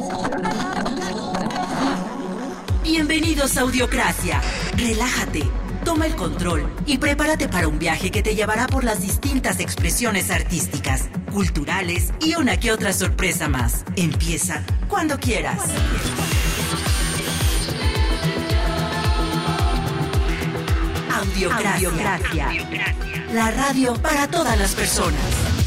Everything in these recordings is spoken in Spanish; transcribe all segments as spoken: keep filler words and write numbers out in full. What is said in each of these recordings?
Bienvenidos a Audiocracia. Relájate, toma el control y prepárate para un viaje que te llevará por las distintas expresiones artísticas, culturales y una que otra sorpresa más. Empieza cuando quieras. Audiocracia. Audiocracia. La radio para todas las personas.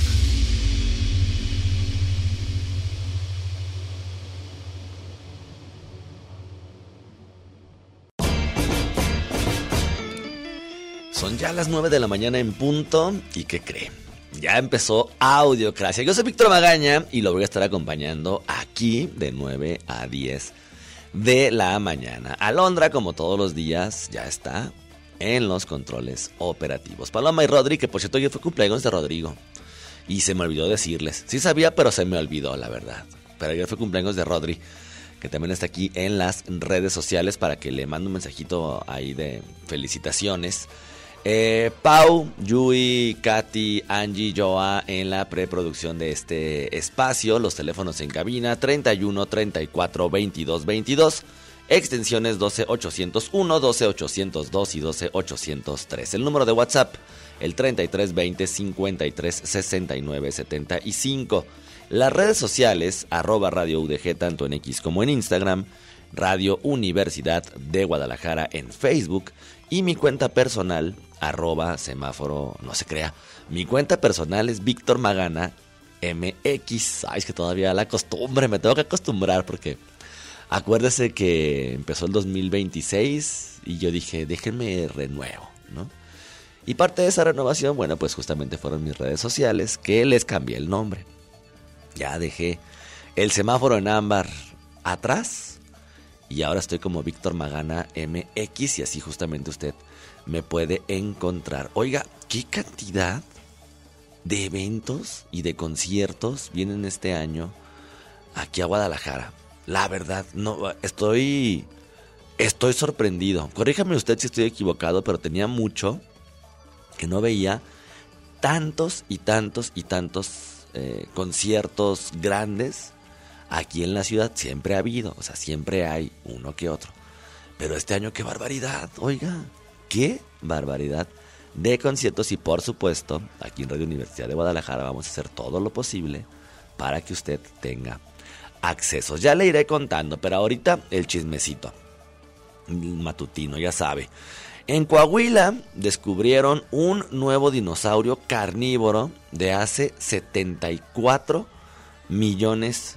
Son ya las nueve de la mañana en punto. ¿Y qué cree? Ya empezó Audiocracia. Yo soy Víctor Magaña y lo voy a estar acompañando aquí de nueve a diez de la mañana. Alondra, como todos los días, ya está en los controles operativos. Paloma y Rodri, que por cierto hoy fue cumpleaños de Rodrigo y se me olvidó decirles. Sí sabía, pero se me olvidó, la verdad. Pero ayer fue cumpleaños de Rodri, que también está aquí en las redes sociales para que le mande un mensajito ahí de felicitaciones. Eh, Pau, Yui, Katy, Angie, Joa en la preproducción de este espacio. Los teléfonos en cabina treinta y uno, treinta y cuatro, veintidós, veintidós. Extensiones doce ochocientos uno, doce ochocientos dos y doce ochocientos tres. El número de WhatsApp, el treinta y tres veinte, cincuenta y tres, sesenta y nueve, setenta y cinco. Las redes sociales, arroba Radio U D G, tanto en X como en Instagram. Radio Universidad de Guadalajara en Facebook. Y mi cuenta personal, arroba semáforo, no se crea. Mi cuenta personal es Víctor Magana M X. Ay, es que todavía la costumbre, me tengo que acostumbrar porque acuérdese que empezó el dos mil veintiséis y yo dije, déjenme renuevo, ¿no? Y parte de esa renovación, bueno, pues justamente fueron mis redes sociales que les cambié el nombre. Ya dejé el semáforo en ámbar atrás y ahora estoy como Víctor Magana M X y así justamente usted me puede encontrar. Oiga, ¿qué cantidad de eventos y de conciertos vienen este año aquí a Guadalajara? La verdad, no, estoy, estoy sorprendido. Corríjame usted si estoy equivocado, pero tenía mucho que no veía tantos y tantos y tantos eh, conciertos grandes aquí en la ciudad. Siempre ha habido, o sea, siempre hay uno que otro. Pero este año, qué barbaridad, oiga, qué barbaridad de conciertos. Y por supuesto, aquí en Radio Universidad de Guadalajara vamos a hacer todo lo posible para que usted tenga accesos. Ya le iré contando, pero ahorita el chismecito matutino, ya sabe. En Coahuila descubrieron un nuevo dinosaurio carnívoro de hace setenta y cuatro millones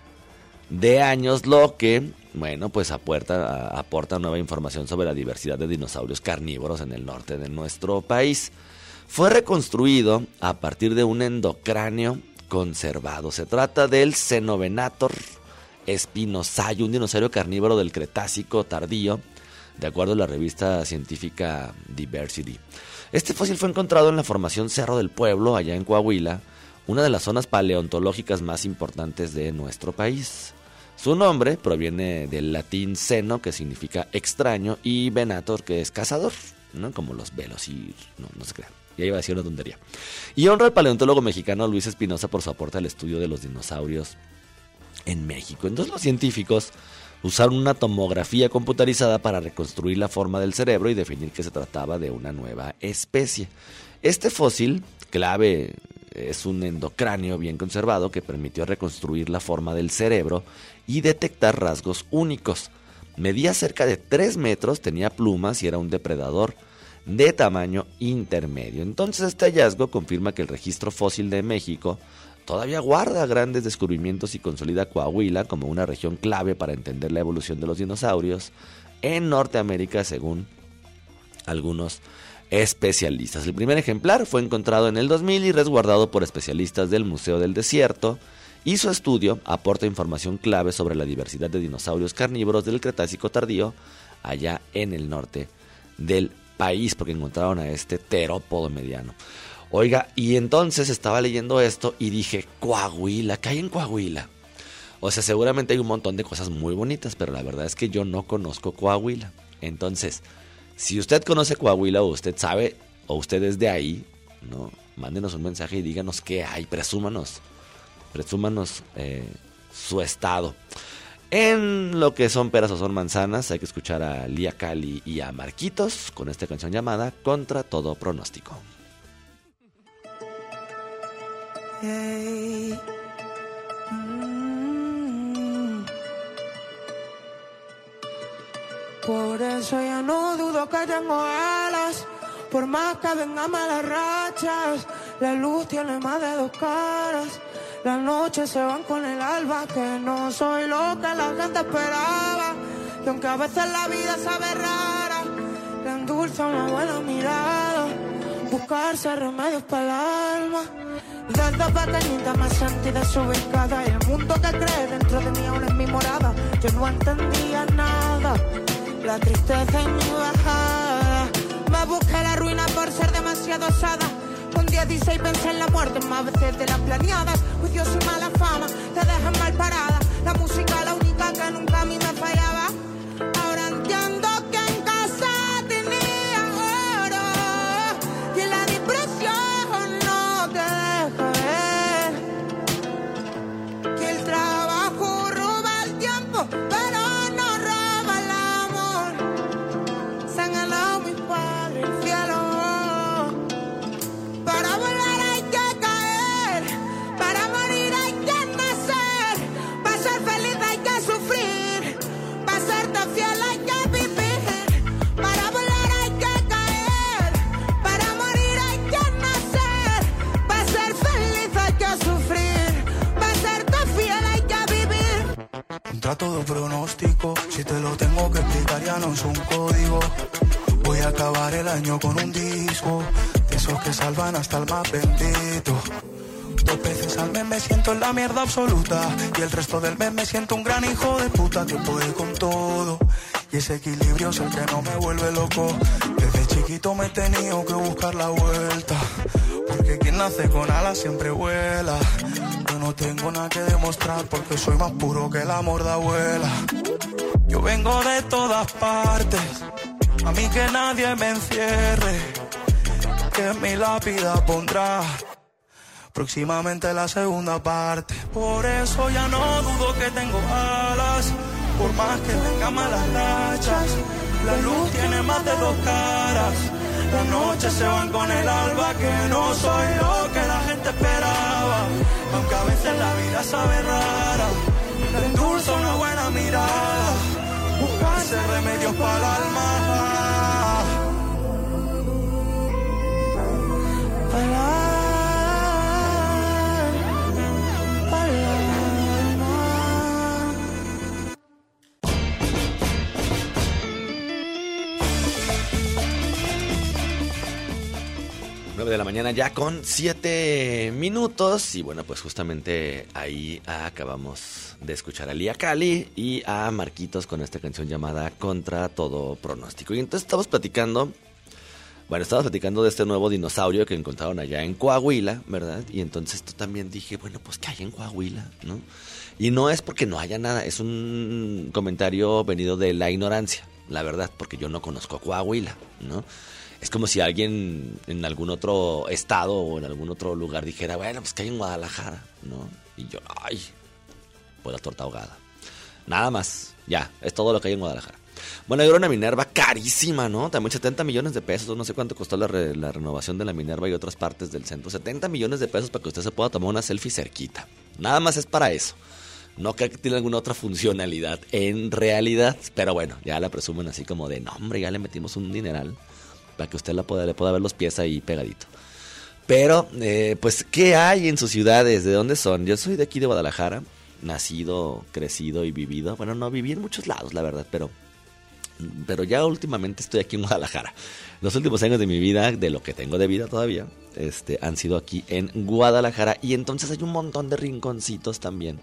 de años, lo que, bueno, pues aporta, aporta nueva información sobre la diversidad de dinosaurios carnívoros en el norte de nuestro país. Fue reconstruido a partir de un endocráneo conservado. Se trata del Cenovenator spinosaurus, un dinosaurio carnívoro del Cretácico tardío, de acuerdo a la revista científica Diversity. Este fósil fue encontrado en la formación Cerro del Pueblo, allá en Coahuila, una de las zonas paleontológicas más importantes de nuestro país. Su nombre proviene del latín ceno, que significa extraño, y venator, que es cazador, ¿no? Como los velos y no, no se crean. Ya iba a decir una tontería. Y honra al paleontólogo mexicano Luis Espinosa por su aporte al estudio de los dinosaurios en México. Entonces los científicos usaron una tomografía computarizada para reconstruir la forma del cerebro y definir que se trataba de una nueva especie. Este fósil, clave, es un endocráneo bien conservado que permitió reconstruir la forma del cerebro y detectar rasgos únicos. Medía cerca de tres metros, tenía plumas y era un depredador de tamaño intermedio. Entonces este hallazgo confirma que el registro fósil de México todavía guarda grandes descubrimientos y consolida Coahuila como una región clave para entender la evolución de los dinosaurios en Norteamérica, según algunos especialistas. El primer ejemplar fue encontrado en el dos mil y resguardado por especialistas del Museo del Desierto, y su estudio aporta información clave sobre la diversidad de dinosaurios carnívoros del Cretácico tardío allá en el norte del país, porque encontraron a este terópodo mediano. Oiga, y entonces estaba leyendo esto y dije, Coahuila, ¿qué hay en Coahuila? O sea, seguramente hay un montón de cosas muy bonitas, pero la verdad es que yo no conozco Coahuila. Entonces, si usted conoce Coahuila o usted sabe, o usted es de ahí, ¿no? Mándenos un mensaje y díganos qué hay, presúmanos, presúmanos eh, su estado. En lo que son peras o son manzanas, hay que escuchar a Lía Cali y a Marquitos con esta canción llamada Contra Todo Pronóstico. Hey. Mm. Por eso ya no dudo que tengo alas, por más que vengan malas rachas, la luz tiene más de dos caras. Las noches se van con el alba, que no soy lo que la gente esperaba. Y aunque a veces la vida sabe rara, le endulza una buena mirada, buscarse remedios para el alma. Desde pequeñita me sentí desubicada, y el mundo que cree dentro de mí aún es mi morada. Yo no entendía nada, la tristeza en mi bajada. Me busqué la ruina por ser demasiado osada. Con dieciséis pensé en la muerte más veces de las planeadas. Juicios y mala fama te dejan mal parada. La música la única que nunca a mí me fallaba. Ahora entiendo que en casa tenía oro y en la depresión no te deja ver que el trabajo roba el tiempo, pero no roba el amor. Se han ganado mis padres el cielo. Para volar hay que caer, para morir hay que nacer, para ser feliz hay que sufrir, para serte fiel hay que vivir. Para volar hay que caer, para morir hay que nacer, para ser feliz hay que sufrir, para serte fiel hay que vivir. Contra todo pronóstico, si te lo tengo que explicar ya no es un código. Voy a acabar el año con un disco, esos que salvan hasta el más bendito. Dos veces al mes me siento en la mierda absoluta, y el resto del mes me siento un gran hijo de puta que puede con todo. Y ese equilibrio es el que no me vuelve loco. Desde chiquito me he tenido que buscar la vuelta, porque quien nace con alas siempre vuela. Yo no tengo nada que demostrar, porque soy más puro que la morda abuela. Yo vengo de todas partes, a mí que nadie me encierre, que en mi lápida pondrá próximamente la segunda parte. Por eso ya no dudo que tengo alas, por más que vengan malas rachas. La luz tiene más de dos caras, las noches se van con el alba, que no soy lo que la gente esperaba. Aunque a veces la vida sabe rara, le endulza una buena mirada, buscarse remedios para el alma. Para, para el alma. nueve de la mañana ya con siete minutos. Y bueno, pues justamente ahí acabamos de escuchar a Lía Cali y a Marquitos con esta canción llamada Contra Todo Pronóstico. Y entonces estamos platicando... Bueno, estaba platicando de este nuevo dinosaurio que encontraron allá en Coahuila, ¿verdad? Y entonces yo también dije, bueno, pues ¿qué hay en Coahuila? ¿No? Y no es porque no haya nada, es un comentario venido de la ignorancia, la verdad, porque yo no conozco a Coahuila, ¿no? Es como si alguien en algún otro estado o en algún otro lugar dijera, bueno, pues ¿qué hay en Guadalajara? ¿No? Y yo, ay, pues la torta ahogada. Nada más, ya, es todo lo que hay en Guadalajara. Bueno, hay una Minerva carísima, ¿no? También setenta millones de pesos, no sé cuánto costó la, re, la renovación de la Minerva y otras partes del centro. setenta millones de pesos para que usted se pueda tomar una selfie cerquita. Nada más es para eso. No creo que tiene alguna otra funcionalidad en realidad. Pero bueno, ya la presumen así como de, no hombre, ya le metimos un dineral para que usted la pueda, le pueda ver los pies ahí pegadito. Pero, eh, pues, ¿qué hay en sus ciudades? ¿De dónde son? Yo soy de aquí de Guadalajara, nacido, crecido y vivido. Bueno, no viví en muchos lados, la verdad, pero... Pero ya últimamente estoy aquí en Guadalajara. Los últimos años de mi vida, de lo que tengo de vida todavía, este, han sido aquí en Guadalajara. Y entonces hay un montón de rinconcitos también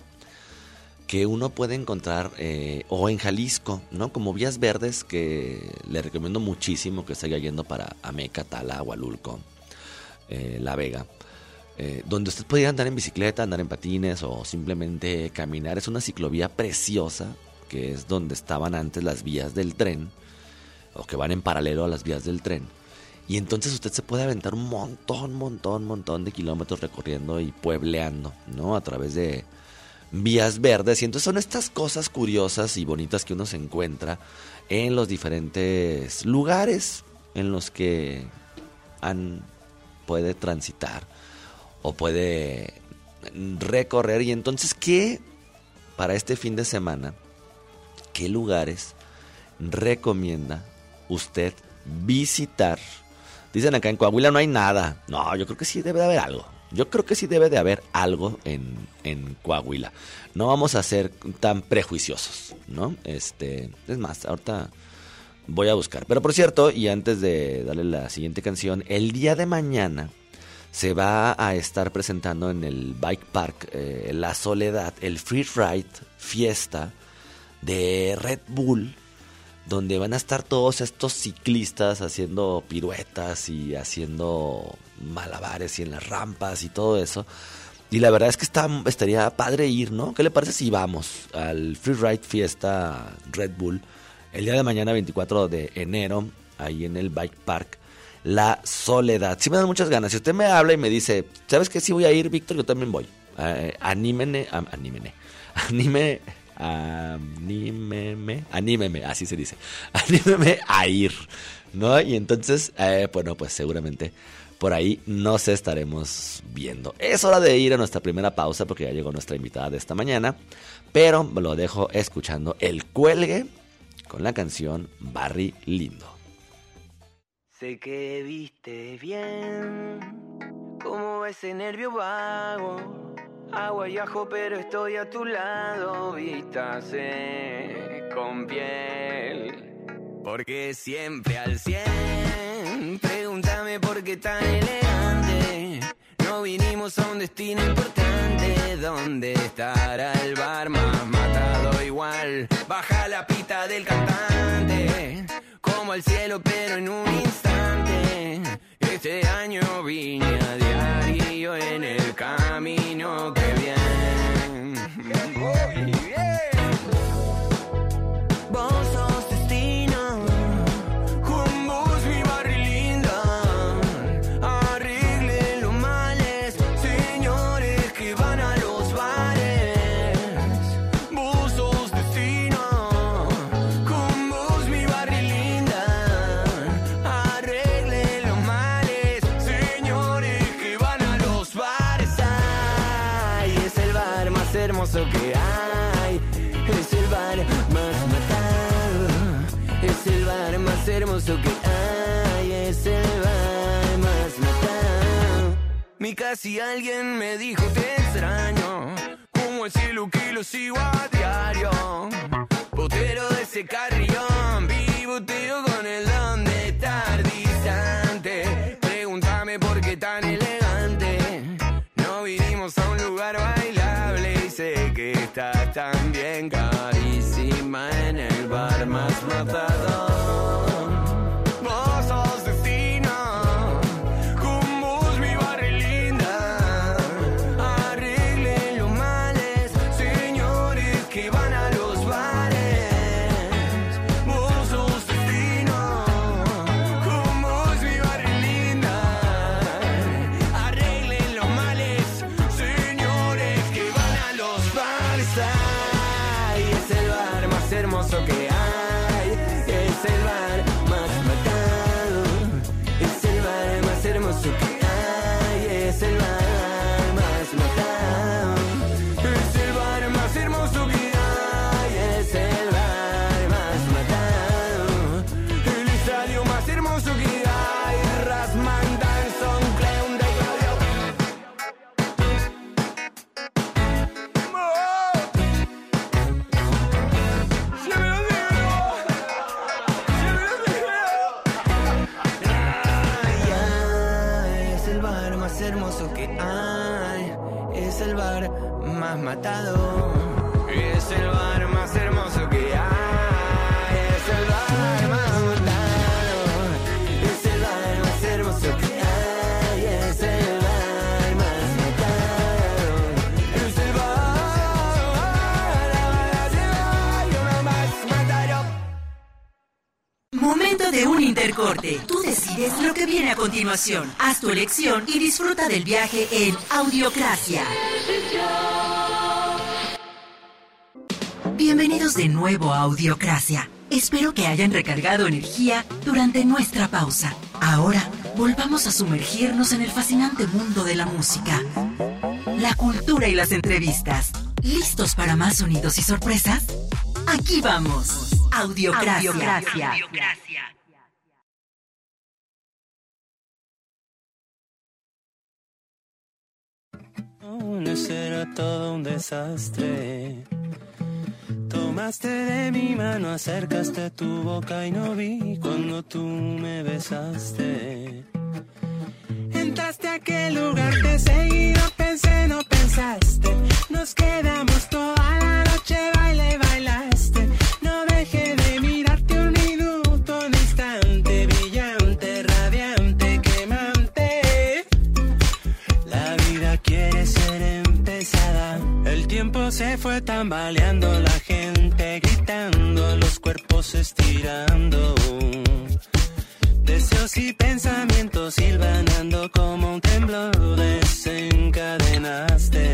que uno puede encontrar, eh, o en Jalisco, ¿no? Como vías verdes que le recomiendo muchísimo que esté yendo para Ameca, Tala, Hualulco, eh, La Vega. Eh, donde usted puede andar en bicicleta, andar en patines o simplemente caminar. Es una ciclovía preciosa, que es donde estaban antes las vías del tren, o que van en paralelo a las vías del tren. Y entonces usted se puede aventar un montón, montón, montón de kilómetros recorriendo y puebleando, ¿no? A través de, vías verdes. Y entonces son estas cosas curiosas y bonitas que uno se encuentra en los diferentes lugares en los que han, puede transitar o puede recorrer. Y entonces, ¿qué para este fin de semana, qué lugares recomienda usted visitar? Dicen acá en Coahuila no hay nada. No, yo creo que sí debe de haber algo. Yo creo que sí debe de haber algo en, en Coahuila. No vamos a ser tan prejuiciosos, ¿no? Este, es más, ahorita voy a buscar. Pero por cierto, y antes de darle la siguiente canción, el día de mañana se va a estar presentando en el Bike Park eh, La Soledad, el Free Ride Fiesta de Red Bull, donde van a estar todos estos ciclistas haciendo piruetas y haciendo malabares y en las rampas y todo eso. Y la verdad es que está, estaría padre ir, ¿no? ¿Qué le parece si vamos al Free Ride Fiesta Red Bull el día de mañana, veinticuatro de enero, ahí en el Bike Park La Soledad? Sí me dan muchas ganas. Si usted me habla y me dice, ¿sabes qué? Sí voy a ir, Víctor, yo también voy. Eh, anímene, am, anímene, anímene. Anímeme, anímeme, así se dice, anímeme a ir, ¿no? Y entonces, eh, bueno, pues seguramente por ahí nos estaremos viendo. Es hora de ir a nuestra primera pausa porque ya llegó nuestra invitada de esta mañana, pero lo dejo escuchando El Cuelgue con la canción Barry Lindo. Sé que viste bien como ese nervio vago. Agua y ajo, pero estoy a tu lado, vístase con piel. Porque siempre al cien, pregúntame por qué tan elegante. No vinimos a un destino importante. ¿Dónde estará el bar más matado igual? Baja la pita del cantante, como al cielo pero en un instante. Este año vine a diario en el camino que bien. Muy bien. Vos sos destino, con vos mi Barry linda. Arregle los males, señores que van a los bares. Vos sos destino, con vos mi Barry linda. Arregle los males, señores que van a los bares. Ay, es el bar más hermoso que hay. Es el bar más matado. Es el bar más hermoso que hay. Es el bar más matado. Mi casi alguien me dijo te extraño, como el cielo que lo sigo a diario. Potero de ese carrillón, pivoteo con el don de estar distante. Pregúntame por qué tan elegante. No vinimos a un lugar bailable y sé que estás también carísima en el bar más matador. Vos sos destino, con vos mi Barry linda. Arreglen los males, señores que van a los bares. Vos sos destino, con vos mi Barry linda. Arreglen los males, señores que van a los bares. Ay, es el bar más hermoso que hay. Es el bar más matado. Es el bar más hermoso que hay. Es el bar más matado. Es el bar más hermoso que hay. Es el bar más matado. El estadio más hermoso que hay. Rasman, Danson, Clown, de Ay, ay, es el bar más hermoso que hay. Es el bar más matado. Es el bar más hermoso que hay. Es el bar más matado. Es el bar más hermoso que hay. Es el bar más matado. Es el bar más matado. Momento de un intercorte. Tú decides lo que viene a continuación. Haz tu elección y disfruta del viaje en Audiocracia. Bienvenidos de nuevo a Audiocracia. Espero que hayan recargado energía durante nuestra pausa. Ahora, volvamos a sumergirnos en el fascinante mundo de la música, la cultura y las entrevistas. ¿Listos para más sonidos y sorpresas? Aquí vamos. Audiocracia. Audiocracia. Audiocracia. No será todo un desastre. Tomaste de mi mano, acercaste tu boca y no vi cuando tú me besaste. Entraste a aquel lugar, te seguí, no pensé, no pensaste. Nos quedamos toda la noche, baile, bailaste. No dejé de mirarte un minuto, un instante, brillante, radiante, quemante. La vida quiere ser empezada. El tiempo se fue tambaleando, la gente gritando, los cuerpos estirando. Deseos y pensamientos silbanando como un temblor desencadenaste.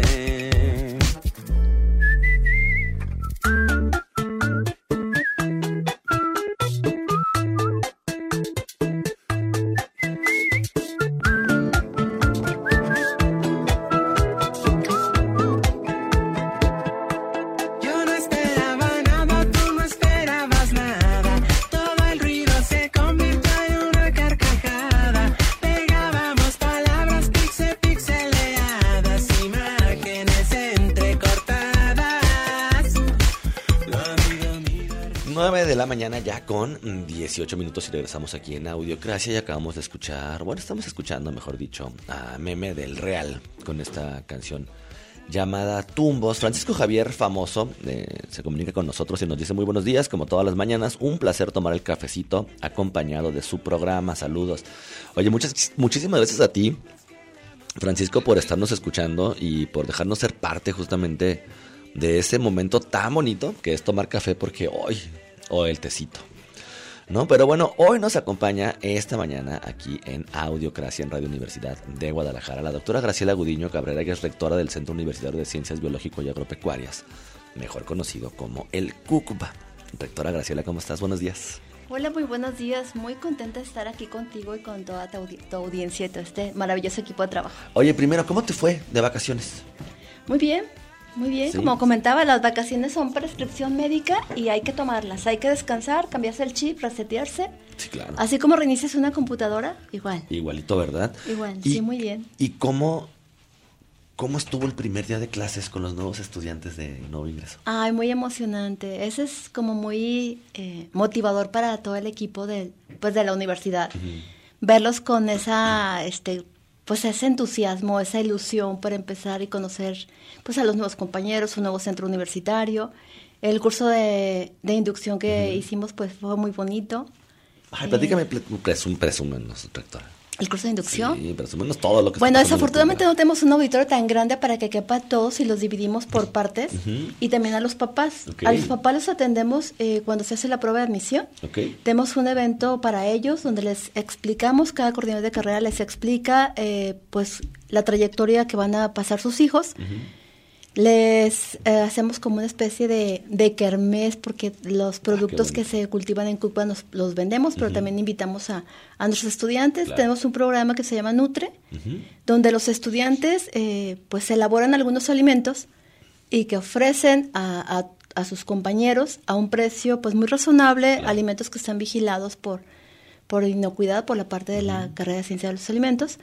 nueve de la mañana ya con dieciocho minutos y regresamos aquí en Audiocracia y acabamos de escuchar, bueno, estamos escuchando, mejor dicho, a Meme del Real con esta canción llamada Tumbos. Francisco Javier Famoso eh, se comunica con nosotros y nos dice muy buenos días, como todas las mañanas, un placer tomar el cafecito acompañado de su programa, saludos. Oye, muchas, muchísimas gracias a ti, Francisco, por estarnos escuchando y por dejarnos ser parte justamente de ese momento tan bonito que es tomar café, porque hoy, o el tecito, ¿no? Pero bueno, hoy nos acompaña esta mañana aquí en Audiocracia en Radio Universidad de Guadalajara la doctora Graciela Gudiño Cabrera, que es rectora del Centro Universitario de Ciencias Biológico y Agropecuarias, mejor conocido como el CUCBA. Rectora Graciela, ¿cómo estás? Buenos días. Hola, muy buenos días. Muy contenta de estar aquí contigo y con toda tu, audi- tu audiencia y todo este maravilloso equipo de trabajo. Oye, primero, ¿cómo te fue de vacaciones? Muy bien. Muy bien, ¿Sí? Como comentaba, las vacaciones son prescripción médica y hay que tomarlas, hay que descansar, cambiarse el chip, resetearse. Sí, claro. Así como reinicias una computadora, igual. Igualito, ¿verdad? Igual, y, sí, muy bien. ¿Y cómo, cómo estuvo el primer día de clases con los nuevos estudiantes de nuevo ingreso? Ay, muy emocionante. Ese es como muy eh, motivador para todo el equipo de, pues, de la universidad. Uh-huh. Verlos con esa... este pues ese entusiasmo, esa ilusión para empezar y conocer pues a los nuevos compañeros, un nuevo centro universitario. El curso de, de inducción que uh-huh. hicimos pues fue muy bonito. Ay, platícame, eh, presum, presúmenos, rectora. ¿El curso de inducción? Sí, presúmenos todo lo que... Bueno, desafortunadamente no tenemos un auditorio tan grande para que quepa a todos y los dividimos por partes uh-huh. y también a los papás. Okay. A los papás los atendemos eh, cuando se hace la prueba de admisión. Okay. Tenemos un evento para ellos donde les explicamos, cada coordinador de carrera les explica eh, pues la trayectoria que van a pasar sus hijos. Uh-huh. Les eh, hacemos como una especie de, de kermés porque los productos ah, que se cultivan en CUCBA nos, los vendemos, pero uh-huh. también invitamos a, a nuestros estudiantes. Claro. Tenemos un programa que se llama Nutre, uh-huh. donde los estudiantes eh, pues elaboran algunos alimentos y que ofrecen a, a, a sus compañeros a un precio pues muy razonable, claro. alimentos que están vigilados por, por inocuidad por la parte de uh-huh. la carrera de Ciencia de los Alimentos.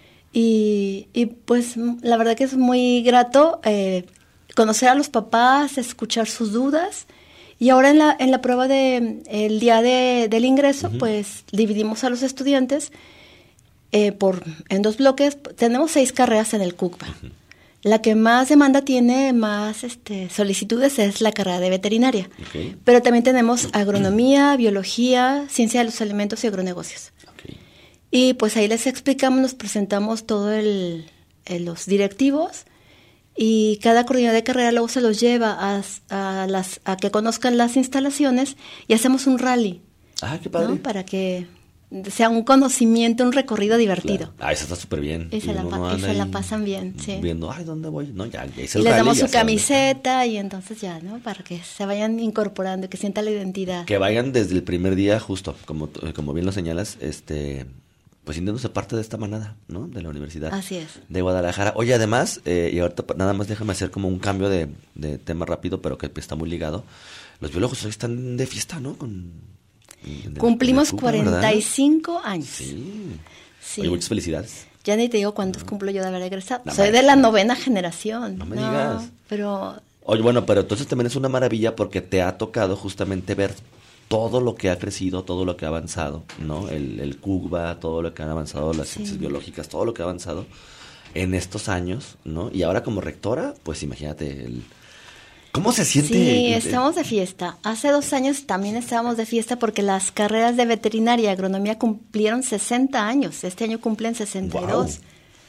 Y, y pues la verdad que es muy grato eh, conocer a los papás, escuchar sus dudas. Y ahora en la en la prueba de el día de, del ingreso, uh-huh. pues dividimos a los estudiantes eh, por en dos bloques. Tenemos seis carreras en el CUCBA. Uh-huh. La que más demanda tiene, más este, solicitudes es la carrera de veterinaria. Okay. Pero también tenemos agronomía, biología, ciencia de los alimentos y agronegocios. Y pues ahí les explicamos, nos presentamos todos los directivos y cada coordinador de carrera luego se los lleva a, a, las, a que conozcan las instalaciones y hacemos un rally. Ah, qué padre. ¿No? Para que sea un conocimiento, un recorrido divertido. Claro. Ah, eso está súper bien. Y, se la, pa- y se la pasan bien, sí. Viendo, ay, ¿dónde voy? No, ya, ya hice el Y les rally, damos ya su saben. camiseta y entonces ya, ¿no? Para que se vayan incorporando, que sientan la identidad. Que vayan desde el primer día, justo, como, como bien lo señalas, este, pues sintiéndose parte de esta manada, ¿no? De la Universidad Así es. de Guadalajara. Oye, además, eh, y ahorita pa- nada más déjame hacer como un cambio de, de tema rápido, pero que está muy ligado. Los biólogos hoy están de fiesta, ¿no? Con, en el- Cumplimos en el Cuba, cuarenta y ¿verdad? cinco años. Sí. Sí. Oye, muchas felicidades. Ya ni te digo cuántos cumplo yo de haber egresado. No Soy me- de la novena generación. No me digas. Pero Oye, bueno, pero entonces también es una maravilla porque te ha tocado justamente ver todo lo que ha crecido, todo lo que ha avanzado, ¿no? El, el CUGBA, todo lo que han avanzado las Sí. ciencias biológicas, todo lo que ha avanzado en estos años, ¿no? Y ahora como rectora, pues imagínate, el, ¿cómo se siente? sí, el- el- estamos de fiesta. Hace dos años también estábamos de fiesta porque las carreras de veterinaria y agronomía cumplieron sesenta años. Este año cumplen sesenta y dos. Guau.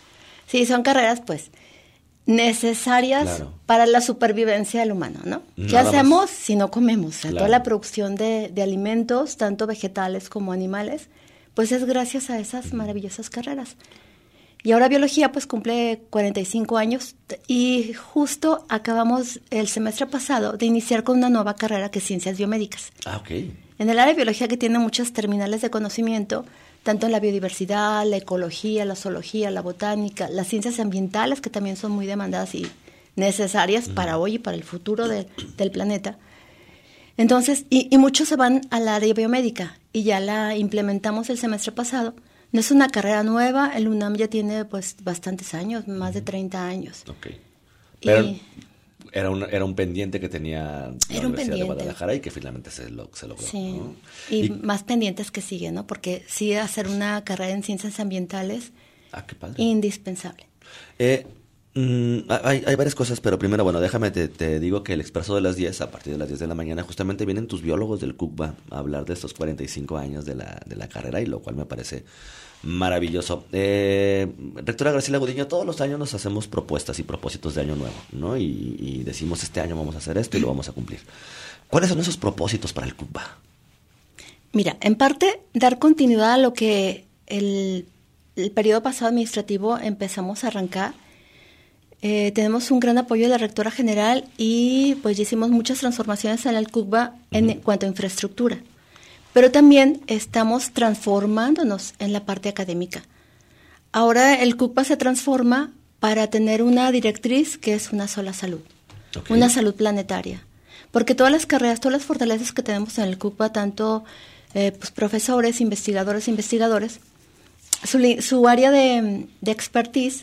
Sí, son carreras pues necesarias Claro. para la supervivencia del humano, ¿no? ¿Qué Nada hacemos más. si no comemos? O sea, Claro. toda la producción de, de alimentos, tanto vegetales como animales, pues es gracias a esas maravillosas carreras. Y ahora biología pues cumple cuarenta y cinco años y justo acabamos el semestre pasado de iniciar con una nueva carrera que es ciencias biomédicas. Ah, ok. En el área de biología, que tiene muchas terminales de conocimiento, tanto en la biodiversidad, la ecología, la zoología, la botánica, las ciencias ambientales, que también son muy demandadas y necesarias para hoy y para el futuro de- del planeta. Entonces, y, y muchos se van al área biomédica y ya la implementamos el semestre pasado. No es una carrera nueva, el UNAM ya tiene pues bastantes años, más de treinta años. Ok. Pero Y- era, un, era un pendiente que tenía la Era un Universidad de pendiente. Guadalajara y que finalmente se, lo, se logró, Sí, ¿no? y, Y- más pendientes que siguen, ¿no? Porque sí, hacer una carrera en ciencias ambientales, Ah, qué padre. indispensable. Eh, mm, hay, hay varias cosas, pero primero, bueno, déjame, te, te digo que el Expreso de las diez, a partir de las diez de la mañana, justamente vienen tus biólogos del CUGBA a hablar de estos cuarenta y cinco años de la, de la carrera, y lo cual me parece maravilloso. Eh, rectora Graciela Gudiño, todos los años nos hacemos propuestas y propósitos de año nuevo, ¿no? Y, y decimos, este año vamos a hacer esto y lo vamos a cumplir. ¿Cuáles son esos propósitos para el CUGBA? Mira, en parte, dar continuidad a lo que el, el periodo pasado administrativo empezamos a arrancar. Eh, tenemos un gran apoyo de la rectora general y pues ya hicimos muchas transformaciones en el CUGBA en Ujú. cuanto a infraestructura. Pero también estamos transformándonos en la parte académica. Ahora el CUGBA se transforma para tener una directriz que es una sola salud, Ok. una salud planetaria. Porque todas las carreras, todas las fortalezas que tenemos en el CUGBA, tanto eh, pues, profesores, investigadores, investigadores, su, li- su área de, de expertise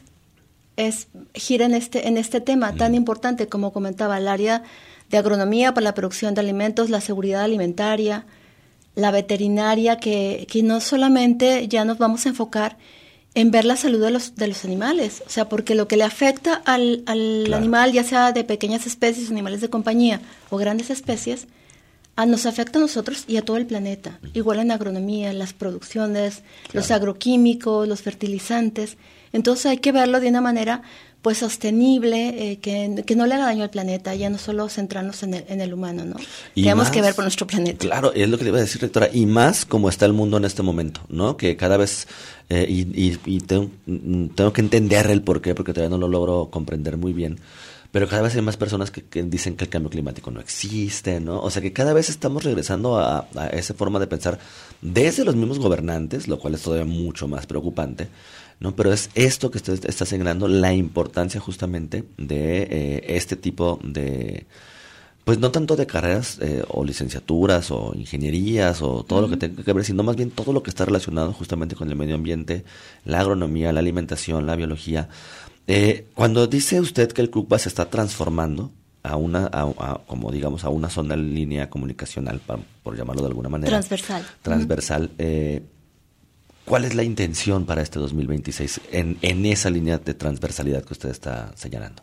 es, gira en este, en este tema tan importante, como comentaba, el área de agronomía para la producción de alimentos, la seguridad alimentaria, la veterinaria, que, que no solamente ya nos vamos a enfocar en ver la salud de los, de los animales, o sea, porque lo que le afecta al, al Claro. animal, ya sea de pequeñas especies, animales de compañía o grandes especies, a, nos afecta a nosotros y a todo el planeta. Igual en agronomía, en las producciones, los Claro. agroquímicos, los fertilizantes. Entonces hay que verlo de una manera pues sostenible, eh, que, que no le haga daño al planeta, ya no solo centrarnos en el, en el humano, ¿no? Y Tenemos más- que ver por nuestro planeta. Claro, es lo que le iba a decir, rectora, y más como está el mundo en este momento, ¿no? Que cada vez, eh, y, y, y tengo, mm, tengo que entender el por qué, porque todavía no lo logro comprender muy bien, pero cada vez hay más personas que, que dicen que el cambio climático no existe, ¿no? O sea que cada vez estamos regresando a, a esa forma de pensar desde los mismos gobernantes, lo cual es todavía mucho más preocupante, ¿no? Pero es esto que usted está señalando, la importancia justamente de eh, este tipo de, pues no tanto de carreras eh, o licenciaturas o ingenierías o todo lo que tenga que ver, sino más bien todo lo que está relacionado justamente con el medio ambiente, la agronomía, la alimentación, la biología. Eh, cuando dice usted que el CUGBA se está transformando a una, a, a, como digamos, a una zona línea comunicacional, pa- por llamarlo de alguna manera. Transversal. Transversal. Eh, ¿Cuál es la intención para este dos mil veintiséis en, en esa línea de transversalidad que usted está señalando?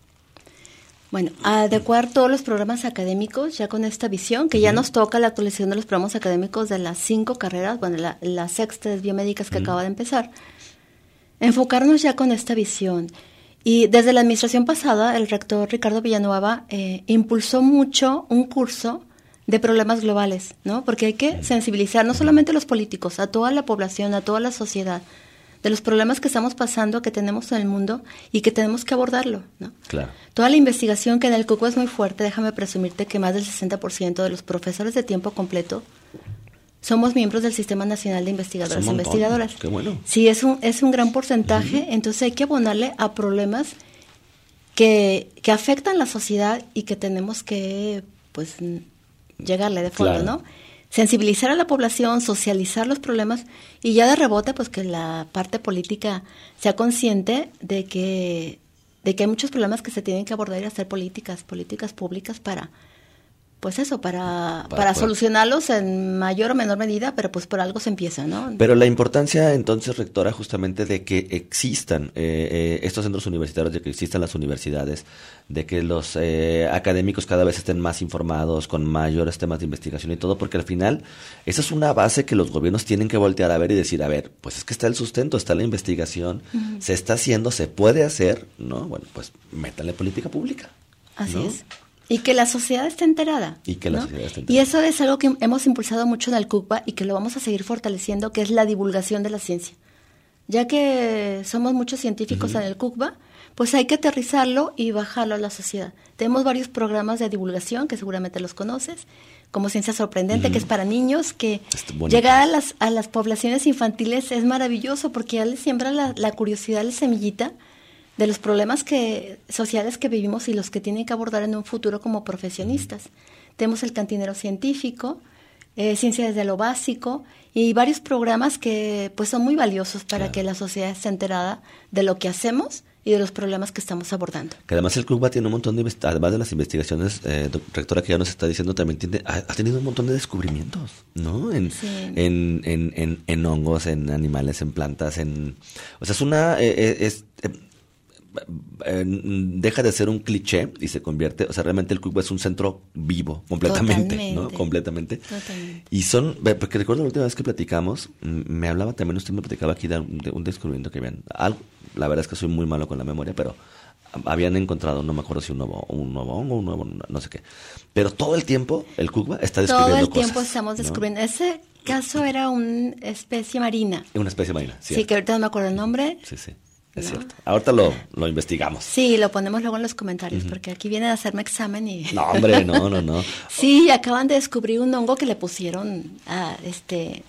Bueno, adecuar todos los programas académicos ya con esta visión, que ya nos toca la actualización de los programas académicos de las cinco carreras, bueno, la, la sexta es biomédicas que Ujú. acaba de empezar. Enfocarnos ya con esta visión. Y desde la administración pasada, el rector Ricardo Villanueva eh, impulsó mucho un curso de problemas globales, ¿no? Porque hay que sensibilizar no solamente a los políticos, a toda la población, a toda la sociedad, de los problemas que estamos pasando, que tenemos en el mundo y que tenemos que abordarlo, ¿no? Claro. Toda la investigación que en el CUCBA es muy fuerte, déjame presumirte que más del sesenta por ciento de los profesores de tiempo completo somos miembros del Sistema Nacional de Investigadoras e Investigadoras. Qué bueno. Sí, es un, es un gran porcentaje, uh-huh. Entonces hay que abonarle a problemas que, que afectan la sociedad y que tenemos que, pues, llegarle de fondo, claro. ¿no? Sensibilizar a la población, socializar los problemas y ya de rebote, pues que la parte política sea consciente de que, de que hay muchos problemas que se tienen que abordar y hacer políticas, políticas públicas para, pues eso, para, para, para solucionarlos en mayor o menor medida, pero pues por algo se empieza, ¿no? Pero la importancia entonces, rectora, justamente de que existan eh, eh, estos centros universitarios, de que existan las universidades, de que los eh, académicos cada vez estén más informados, con mayores temas de investigación y todo, porque al final esa es una base que los gobiernos tienen que voltear a ver y decir, a ver, pues es que está el sustento, está la investigación, uh-huh. se está haciendo, se puede hacer, ¿no? Bueno, pues métanle política pública. Así ¿no? es. Y que la sociedad esté enterada. Y que la ¿no? sociedad esté enterada. Y eso es algo que hemos impulsado mucho en el CUCBA y que lo vamos a seguir fortaleciendo, que es la divulgación de la ciencia. Ya que somos muchos científicos uh-huh. en el CUCBA, pues hay que aterrizarlo y bajarlo a la sociedad. Tenemos varios programas de divulgación, que seguramente los conoces, como Ciencia Sorprendente, uh-huh. que es para niños, que llegar a las, a las poblaciones infantiles es maravilloso, porque ya les siembra la, la curiosidad, la semillita, de los problemas que sociales que vivimos y los que tienen que abordar en un futuro como profesionistas. Tenemos el Cantinero Científico, eh, Ciencia desde lo Básico, y varios programas que pues son muy valiosos para claro. que la sociedad esté enterada de lo que hacemos y de los problemas que estamos abordando. Que además el CUCBA tiene un montón de, además de las investigaciones, eh, rectora, que ya nos está diciendo, también tiene, ha, ha tenido un montón de descubrimientos, ¿no? En, sí. en, en, en, en hongos, en animales, en plantas, en... O sea, es una... Eh, es, eh, Eh, deja de ser un cliché y se convierte, o sea, realmente el CUCBA es un centro vivo, completamente, Totalmente. ¿no? Completamente. Totalmente. Y son, porque recuerdo la última vez que platicamos, me hablaba también, usted me platicaba aquí de, de un descubrimiento que habían, algo, la verdad es que soy muy malo con la memoria, pero habían encontrado, no me acuerdo si un nuevo, un nuevo hongo, un nuevo, no sé qué. Pero todo el tiempo el CUCBA está descubriendo cosas. Todo el tiempo cosas, estamos descubriendo. ¿no? Ese caso era una especie marina. Una especie marina, sí. Sí, que ahorita no me acuerdo el nombre. Sí, sí. Es ¿no? cierto. Ahorita lo, lo investigamos. Sí, lo ponemos luego en los comentarios, uh-huh. porque aquí vienen a hacerme examen y... No, hombre, no, no, no. Sí, acaban de descubrir un hongo que le pusieron a este...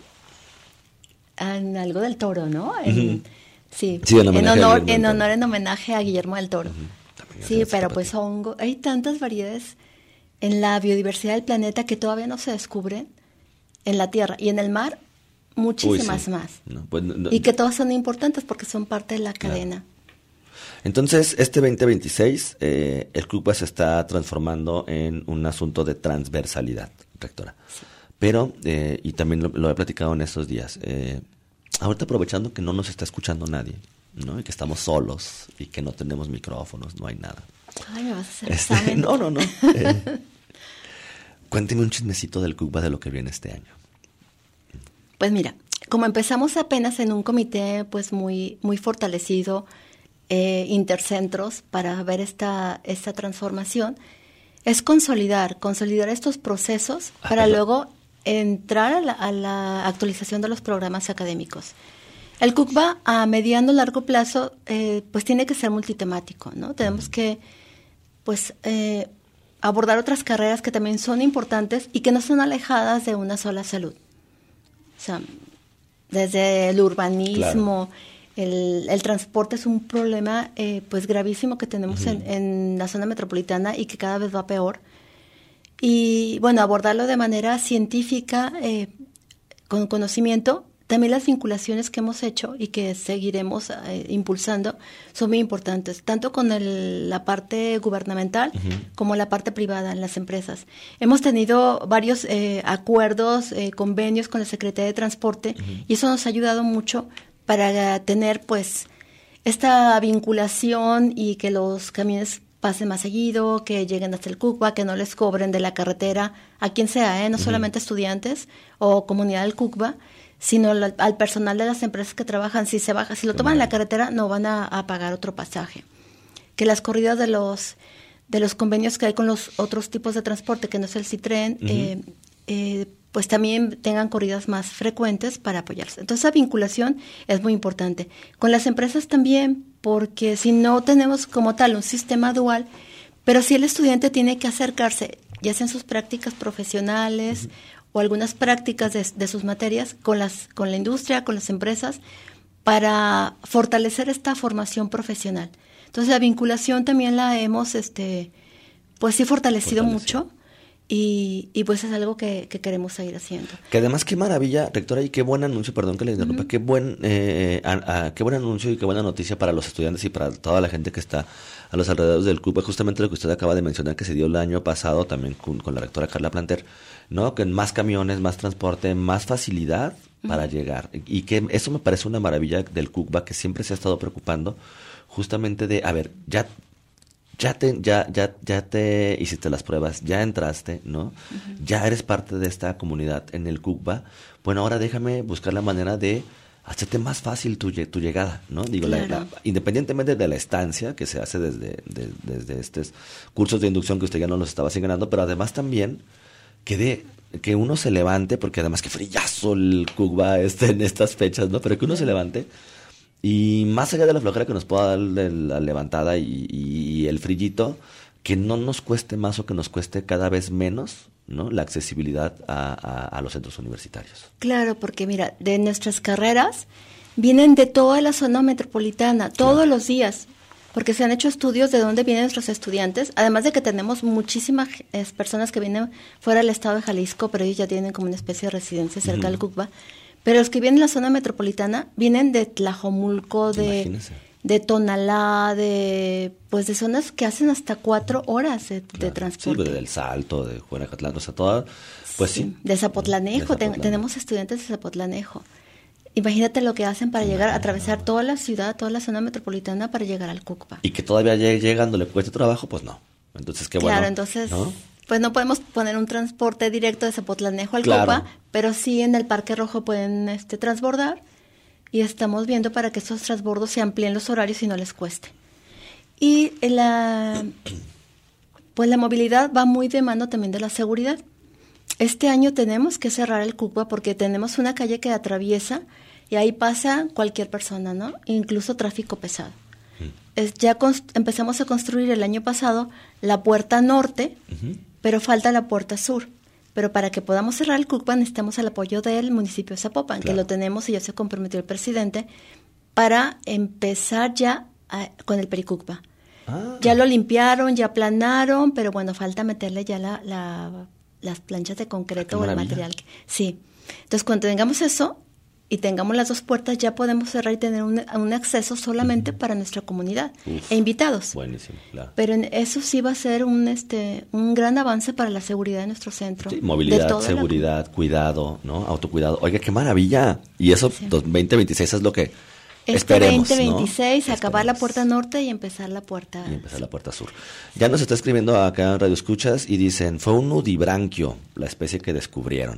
a algo del Toro, ¿no? En, uh-huh. Sí, sí en, en honor, en honor, en homenaje a Guillermo del Toro. Uh-huh. Sí, pero pues hongo... Hay tantas variedades en la biodiversidad del planeta que todavía no se descubren en la Tierra y en el mar. Muchísimas Uy, sí. más. No, pues, no, y que todas son importantes porque son parte de la cadena. Claro. Entonces, este veinte veintiséis, eh, el CUCBA se está transformando en un asunto de transversalidad, rectora. Sí. Pero, eh, y también lo, lo he platicado en estos días, eh, ahorita aprovechando que no nos está escuchando nadie, ¿no? Y que estamos solos y que no tenemos micrófonos, no hay nada. Ay, me vas a hacer este, examen. No, no, no. Eh, cuénteme un chismecito del CUCBA de lo que viene este año. Pues mira, como empezamos apenas en un comité pues muy muy fortalecido, eh, intercentros, para ver esta esta transformación, es consolidar, consolidar estos procesos ah, para pero... luego entrar a la, a la actualización de los programas académicos. El CUCBA a mediano largo plazo eh, pues tiene que ser multitemático, ¿no? Tenemos que pues eh, abordar otras carreras que también son importantes y que no son alejadas de una sola salud. O sea, desde el urbanismo, claro. el, el transporte es un problema eh, pues gravísimo que tenemos uh-huh. en, en la zona metropolitana y que cada vez va peor. Y bueno, abordarlo de manera científica, eh, con conocimiento. También las vinculaciones que hemos hecho y que seguiremos eh, impulsando son muy importantes, tanto con el, la parte gubernamental uh-huh. como la parte privada en las empresas. Hemos tenido varios eh, acuerdos, eh, convenios con la Secretaría de Transporte uh-huh. y eso nos ha ayudado mucho para tener pues esta vinculación y que los camiones pasen más seguido, que lleguen hasta el CUCBA, que no les cobren de la carretera a quien sea, ¿eh? no uh-huh. solamente estudiantes o comunidad del CUCBA, sino al, al personal de las empresas que trabajan. Si se baja, si lo toman en la carretera, no van a, a pagar otro pasaje. Que las corridas de los de los convenios que hay con los otros tipos de transporte, que no es el Citren, uh-huh. eh, eh, pues también tengan corridas más frecuentes para apoyarse. Entonces, esa vinculación es muy importante. Con las empresas también, porque si no tenemos como tal un sistema dual, pero sí el estudiante tiene que acercarse, ya sea en sus prácticas profesionales uh-huh. o algunas prácticas de, de sus materias con las con la industria, con las empresas, para fortalecer esta formación profesional. Entonces, la vinculación también la hemos, este, pues sí, fortalecido, fortalecido. mucho. Y, y pues es algo que, que queremos seguir haciendo. Que además qué maravilla, rectora, y qué buen anuncio, perdón que le interrumpa, uh-huh. qué buen eh, a, a, qué buen anuncio y qué buena noticia para los estudiantes y para toda la gente que está a los alrededores del club. Justamente lo que usted acaba de mencionar, que se dio el año pasado también con, con la rectora Carla Planter, ¿no? Que más camiones, más transporte, más facilidad uh-huh. para llegar. Y que eso me parece una maravilla del C U C B A, que siempre se ha estado preocupando justamente de, a ver, ya Ya te, ya, ya, ya te hiciste las pruebas, ya entraste, ¿no? Uh-huh. Ya eres parte de esta comunidad en el C U C B A. Bueno, ahora déjame buscar la manera de hacerte más fácil tu, tu llegada, ¿no? Digo, claro. la, la, independientemente de la estancia que se hace desde, de, desde estos cursos de inducción que usted ya no los estaba asignando, pero además también que de, que uno se levante, porque además que frillazo el C U C B A este en estas fechas, ¿no? Pero que uno se levante. Y más allá de la flojera que nos pueda dar la levantada y, y, y el frillito, que no nos cueste más o que nos cueste cada vez menos, ¿no? La accesibilidad a, a, a los centros universitarios. Claro, porque mira, de nuestras carreras vienen de toda la zona metropolitana, todos claro. los días, porque se han hecho estudios de dónde vienen nuestros estudiantes, además de que tenemos muchísimas eh, personas que vienen fuera del estado de Jalisco, pero ellos ya tienen como una especie de residencia cerca uh-huh. del C U C B A. Pero los que vienen de la zona metropolitana vienen de Tlajomulco, de, de Tonalá, de pues de zonas que hacen hasta cuatro horas de, claro. de transporte. Sí, del Salto, de Juanacatlán, o sea, toda, pues sí. sí. De Zapotlanejo, de Zapotlanejo. Ten, tenemos estudiantes de Zapotlanejo. Imagínate lo que hacen para llegar, atravesar toda la ciudad, toda la zona metropolitana para llegar al C U C B A. Y que todavía llegando le cueste trabajo, pues no. Entonces, qué bueno. Claro, entonces... ¿no? Pues no podemos poner un transporte directo de Zapotlanejo al claro. C U C B A, pero sí en el Parque Rojo pueden este, transbordar y estamos viendo para que esos transbordos se amplíen los horarios y no les cueste. Y la, pues la movilidad va muy de mano también de la seguridad. Este año tenemos que cerrar el C U C B A porque tenemos una calle que atraviesa y ahí pasa cualquier persona, ¿no? Incluso tráfico pesado. Es, ya const- empezamos a construir el año pasado la puerta norte, uh-huh. pero falta la puerta sur. Pero para que podamos cerrar el C U C B A necesitamos el apoyo del municipio de Zapopan, claro. que lo tenemos y ya se comprometió el presidente, para empezar ya a, con el Peri-C U C B A. Ah. Ya lo limpiaron, ya aplanaron, pero bueno, falta meterle ya la, la, las planchas de concreto o el material. Que, sí. Entonces, cuando tengamos eso y tengamos las dos puertas, ya podemos cerrar y tener un, un acceso solamente uh-huh. para nuestra comunidad Uf, e invitados. Buenísimo, claro. Pero en eso sí va a ser un este un gran avance para la seguridad de nuestro centro. Sí, movilidad, seguridad, la... cuidado, ¿no? Autocuidado. Oiga, qué maravilla. Y eso sí. veinte veintiséis es lo que este esperemos, veinte veintiséis, ¿no? acabar esperemos. la puerta norte y empezar la puerta... Y empezar la puerta sur. Ya nos está escribiendo acá en Radio Escuchas y dicen, fue un nudibranquio, la especie que descubrieron.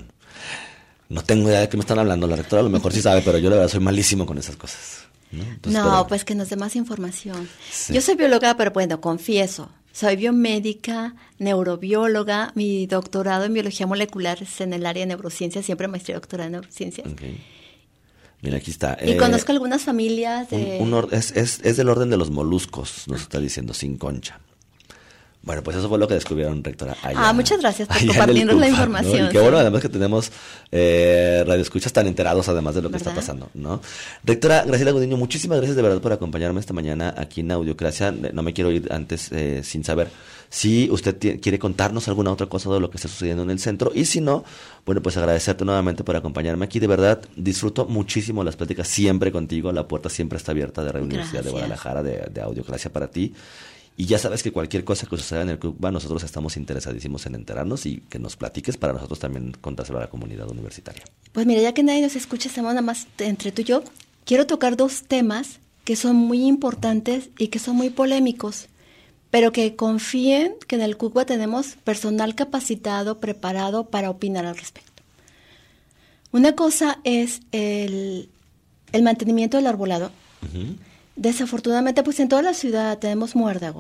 No tengo idea de qué me están hablando, la rectora a lo mejor sí sabe, pero yo la verdad soy malísimo con esas cosas. No, Entonces, no pero... pues que nos dé más información. Sí. Yo soy bióloga, pero bueno, confieso, soy biomédica, neurobióloga, mi doctorado en biología molecular es en el área de neurociencias, siempre maestría y doctorado en neurociencias. Okay. Mira, aquí está. Y eh, conozco algunas familias de... Un, un or, es, es, es del orden de los moluscos, nos está diciendo, sin concha. Bueno, pues eso fue lo que descubrieron, rectora. Allá, ah, muchas gracias por compartirnos la información. ¿no? Y qué bueno, además que tenemos eh, radioescuchas tan enterados, además de lo que ¿verdad? Está pasando, ¿no? Rectora Graciela Gudiño, muchísimas gracias de verdad por acompañarme esta mañana aquí en Audiocracia. No me quiero ir antes eh, sin saber si usted t- quiere contarnos alguna otra cosa de lo que está sucediendo en el centro. Y si no, bueno, pues agradecerte nuevamente por acompañarme aquí. De verdad, disfruto muchísimo las pláticas siempre contigo. La puerta siempre está abierta de la Universidad de Guadalajara, de, de Audiocracia para ti. Y ya sabes que cualquier cosa que suceda en el C U C B A, nosotros estamos interesadísimos en enterarnos y que nos platiques para nosotros también contárselo a la comunidad universitaria. Pues mira, ya que nadie nos escucha, estamos nada más entre tú y yo, quiero tocar dos temas que son muy importantes y que son muy polémicos, pero que confíen que en el C U C B A tenemos personal capacitado, preparado para opinar al respecto. Una cosa es el, el mantenimiento del arbolado. Uh-huh. Desafortunadamente, pues en toda la ciudad tenemos muérdago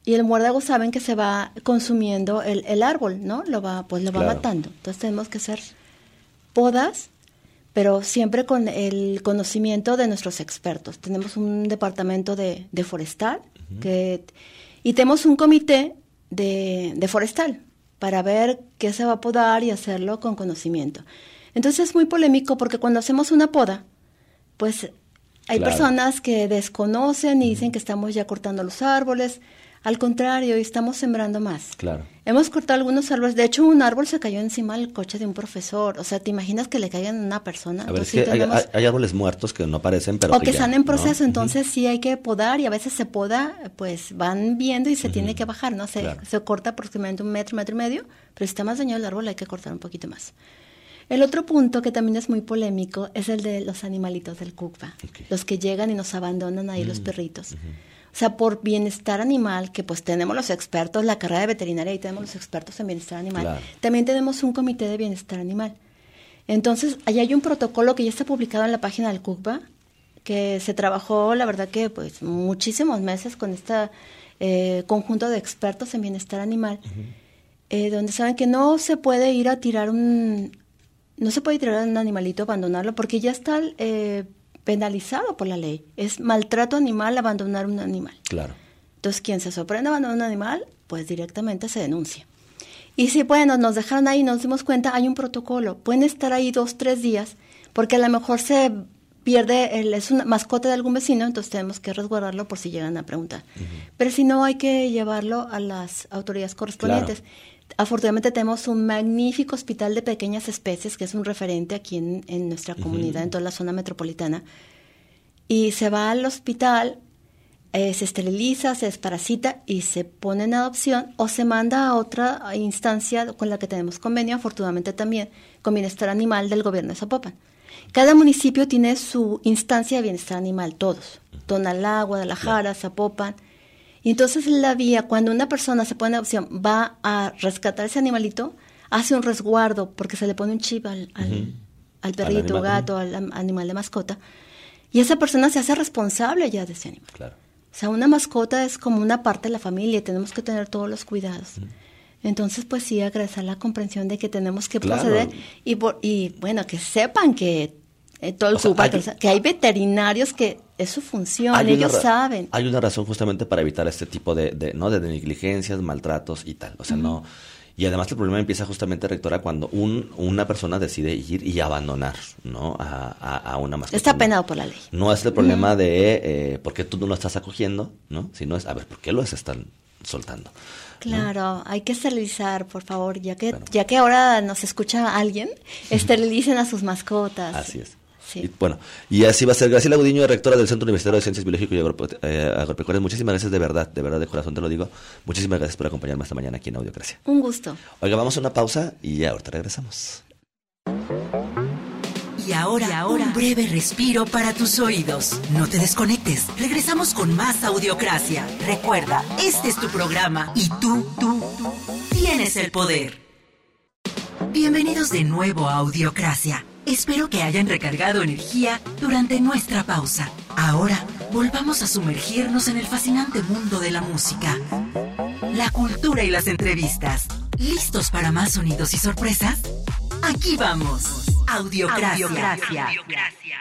y el muérdago saben que se va consumiendo el, el árbol, ¿no? Lo va, pues lo va Claro. matando. Entonces tenemos que hacer podas, pero siempre con el conocimiento de nuestros expertos. Tenemos un departamento de, de forestal uh-huh. que, y tenemos un comité de, de forestal para ver qué se va a podar y hacerlo con conocimiento. Entonces es muy polémico porque cuando hacemos una poda, pues hay Claro. personas que desconocen y dicen que estamos ya cortando los árboles. Al contrario, estamos sembrando más. Claro. Hemos cortado algunos árboles. De hecho, un árbol se cayó encima del coche de un profesor. O sea, ¿te imaginas que le caigan a una persona? A ver, Entonces, es que sí hay, tenemos... hay- hay árboles muertos que no aparecen, pero o que ya, están en ¿no? proceso, Ujú. entonces sí hay que podar y a veces se poda, pues van viendo y se tiene que bajar, ¿no? Se, Claro. se corta aproximadamente un metro, metro y medio, pero si está más dañado el árbol hay que cortar un poquito más. El otro punto que también es muy polémico es el de los animalitos del Cucba, Ok. los que llegan y nos abandonan ahí los perritos. O sea, por bienestar animal, que pues tenemos los expertos, la carrera de veterinaria y tenemos los expertos en bienestar animal, Claro. también tenemos un comité de bienestar animal. Entonces, ahí hay un protocolo que ya está publicado en la página del Cucba, que se trabajó, la verdad que pues muchísimos meses con este eh, conjunto de expertos en bienestar animal, eh, donde saben que no se puede ir a tirar un, no se puede tirar a un animalito, abandonarlo, porque ya está eh, penalizado por la ley. Es maltrato animal abandonar un animal. Claro. Entonces, quien se sorprende abandonando un animal, pues directamente se denuncia. Y si, bueno, nos dejaron ahí, nos dimos cuenta, hay un protocolo. Pueden estar ahí dos, tres días, porque a lo mejor se pierde, el, es una mascota de algún vecino, entonces tenemos que resguardarlo por si llegan a preguntar. Uh-huh. Pero si no, hay que llevarlo a las autoridades correspondientes. Claro. Afortunadamente tenemos un magnífico hospital de pequeñas especies, que es un referente aquí en, en nuestra comunidad, uh-huh. en toda la zona metropolitana. Y se va al hospital, eh, se esteriliza, se desparasita y se pone en adopción o se manda a otra instancia con la que tenemos convenio, afortunadamente también, con Bienestar Animal del gobierno de Zapopan. Cada municipio tiene su instancia de bienestar animal, todos. Tonalá, Guadalajara, Zapopan. Y entonces la vía, cuando una persona se pone en adopción, va a rescatar ese animalito, hace un resguardo porque se le pone un chip al, al, uh-huh. al perrito, al animal, gato, uh-huh. al animal de mascota. Y esa persona se hace responsable ya de ese animal. Claro. O sea, una mascota es como una parte de la familia y tenemos que tener todos los cuidados. Uh-huh. Entonces, pues sí, agradecer la comprensión de que tenemos que claro. proceder y, por, y, bueno, que sepan que eh, todo el o Cuba, sea, hay, que hay veterinarios que es su función, ellos ra- saben. Hay una razón justamente para evitar este tipo de, de ¿no? de, de negligencias, maltratos y tal. O sea, uh-huh. no... Y además el problema empieza justamente, rectora, cuando un, una persona decide ir y abandonar, ¿no? A, a, a una mascota. Está penado por la ley. No es el problema uh-huh. de eh, por qué tú no lo estás acogiendo, ¿no? Sino es, a ver, ¿por qué los están soltando? Claro, ¿no? Hay que esterilizar, por favor, ya que, claro. ya que ahora nos escucha alguien, esterilicen a sus mascotas. Así es. Sí. Y, bueno, y así va a ser. Graciela Gudiño, rectora del Centro Universitario de Ciencias Biológicas y Agro- eh, Agropecuarias. Muchísimas gracias, de verdad, de verdad, de corazón te lo digo. Muchísimas gracias por acompañarme esta mañana aquí en Audiocracia. Un gusto. Oiga, vamos a una pausa y ya ahorita regresamos. Y ahora, y ahora, un breve respiro para tus oídos. No te desconectes. Regresamos con más Audiocracia. Recuerda, este es tu programa y tú, tú, tú tienes el poder. Bienvenidos de nuevo a Audiocracia. Espero que hayan recargado energía durante nuestra pausa. Ahora, volvamos a sumergirnos en el fascinante mundo de la música, la cultura y las entrevistas. ¿Listos para más sonidos y sorpresas? Aquí vamos. Audiocracia. Audiocracia. Audiocracia.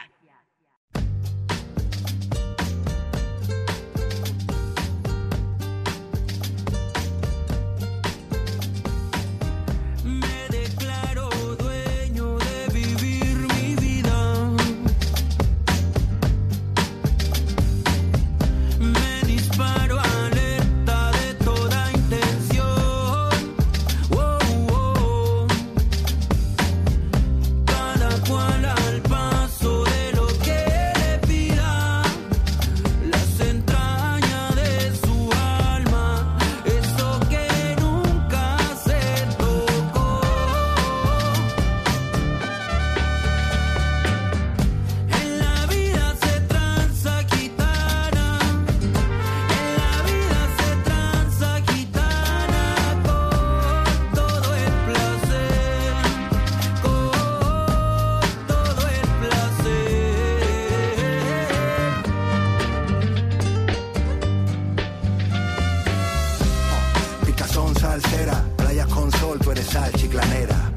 Cual al paso de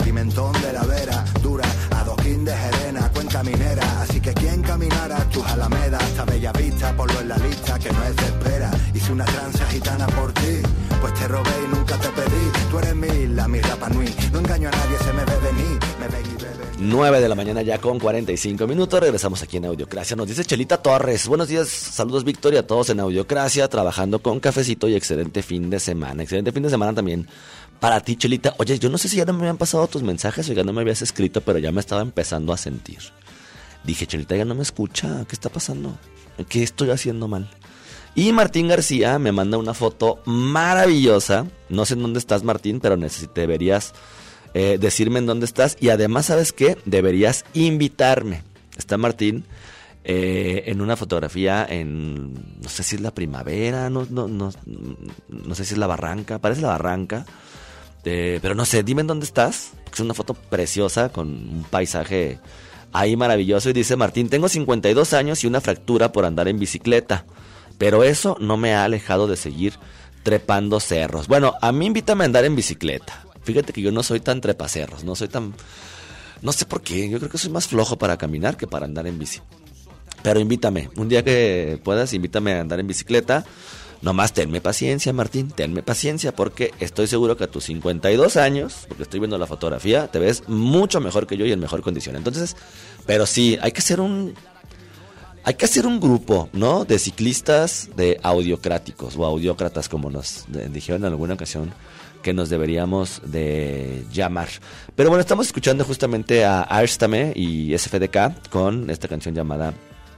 Pimentón de la Vera, dura, adoquín de Jerena, cuenca minera. Así que quien caminara tus alamedas hasta Bellavista, ponlo en la lista que no es de espera. Hice una tranza gitana por ti, pues te robé y nunca te pedí. Tú eres mi isla, mi Rapa Nui. No engaño a nadie, se me ve venir, me ven y beben. nueve de la mañana ya con cuarenta y cinco minutos. Regresamos aquí en Audiocracia. Nos dice Chelita Torres. Buenos días, saludos Victoria a todos en Audiocracia, trabajando con cafecito y excelente fin de semana. Excelente fin de semana también para ti, Chelita. Oye, yo no sé si ya no me habían pasado tus mensajes o ya no me habías escrito, pero ya me estaba empezando a sentir. Dije, Chelita ya no me escucha. ¿Qué está pasando? ¿Qué estoy haciendo mal? Y Martín García me manda una foto maravillosa. No sé en dónde estás, Martín, pero necesito, deberías eh, decirme en dónde estás. Y además, ¿sabes qué? Deberías invitarme. Está Martín eh, en una fotografía en... No sé si es la primavera, no, no, no, no sé si es la barranca. Parece la barranca. Eh, pero no sé, dime en dónde estás. Porque es una foto preciosa con un paisaje ahí maravilloso. Y dice Martín, tengo cincuenta y dos años y una fractura por andar en bicicleta. Pero eso no me ha alejado de seguir trepando cerros. Bueno, a mí invítame a andar en bicicleta. Fíjate que yo no soy tan trepacerros, no soy tan... No sé por qué, yo creo que soy más flojo para caminar que para andar en bici. Pero invítame, un día que puedas, invítame a andar en bicicleta. Nomás tenme paciencia, Martín, tenme paciencia, porque estoy seguro que a tus cincuenta y dos años, porque estoy viendo la fotografía, te ves mucho mejor que yo y en mejor condición. Entonces, pero sí, hay que hacer un... Hay que hacer un grupo, ¿no? De ciclistas de audiocráticos o audiócratas, como nos dijeron en alguna ocasión que nos deberíamos de llamar. Pero bueno, estamos escuchando justamente a Arstame y S F D K con esta canción llamada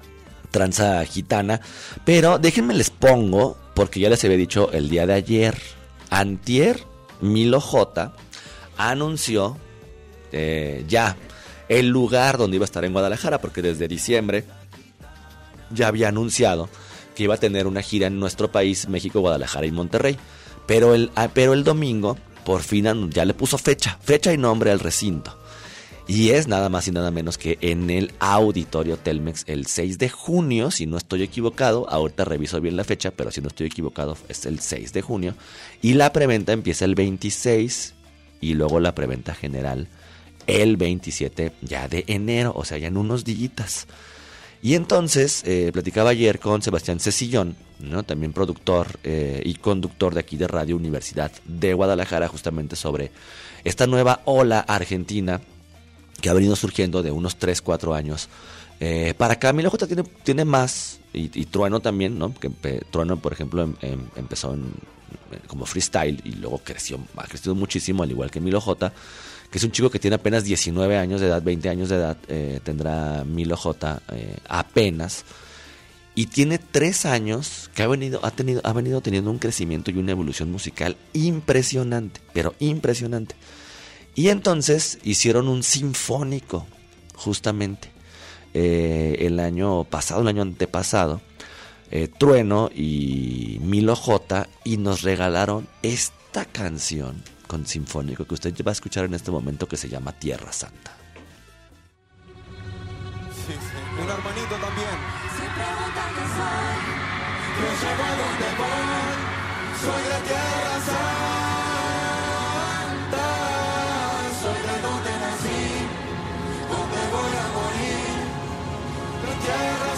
Tranza Gitana. Pero déjenme les pongo, porque ya les había dicho el día de ayer, antier, Milo J anunció eh, ya el lugar donde iba a estar en Guadalajara, porque desde diciembre ya había anunciado que iba a tener una gira en nuestro país, México, Guadalajara y Monterrey. Pero el, pero el domingo, por fin, ya le puso fecha, fecha y nombre al recinto. Y es nada más y nada menos que en el Auditorio Telmex el seis de junio, si no estoy equivocado. Ahorita reviso bien la fecha, pero si no estoy equivocado es el seis de junio. Y la preventa empieza el veintiséis y luego la preventa general el veintisiete ya de enero, o sea, ya en unos días. Y entonces, eh, platicaba ayer con Sebastián Cecillón, ¿no? También productor eh, y conductor de aquí de Radio Universidad de Guadalajara, justamente sobre esta nueva ola argentina que ha venido surgiendo de unos tres, cuatro años. Eh, para acá, Milo J tiene, tiene más, y, y Trueno también, ¿no? Que empe, Trueno, por ejemplo, em, em, empezó en, como freestyle y luego creció, ha crecido muchísimo, al igual que Milo J, que es un chico que tiene apenas diecinueve años de edad, veinte años de edad, eh, tendrá Milo J eh, apenas, y tiene tres años que ha venido, ha tenido, ha venido teniendo un crecimiento y una evolución musical impresionante, pero impresionante. Y entonces hicieron un sinfónico, justamente, eh, el año pasado, el año antepasado, eh, Trueno y Milo J, y nos regalaron esta canción con sinfónico que usted va a escuchar en este momento, que se llama Tierra Santa. Sí, sí. Un hermanito también. Si preguntan qué soy, yo llego a donde voy. Soy de Tierra Santa. Soy de donde nací, donde voy a morir. De Tierra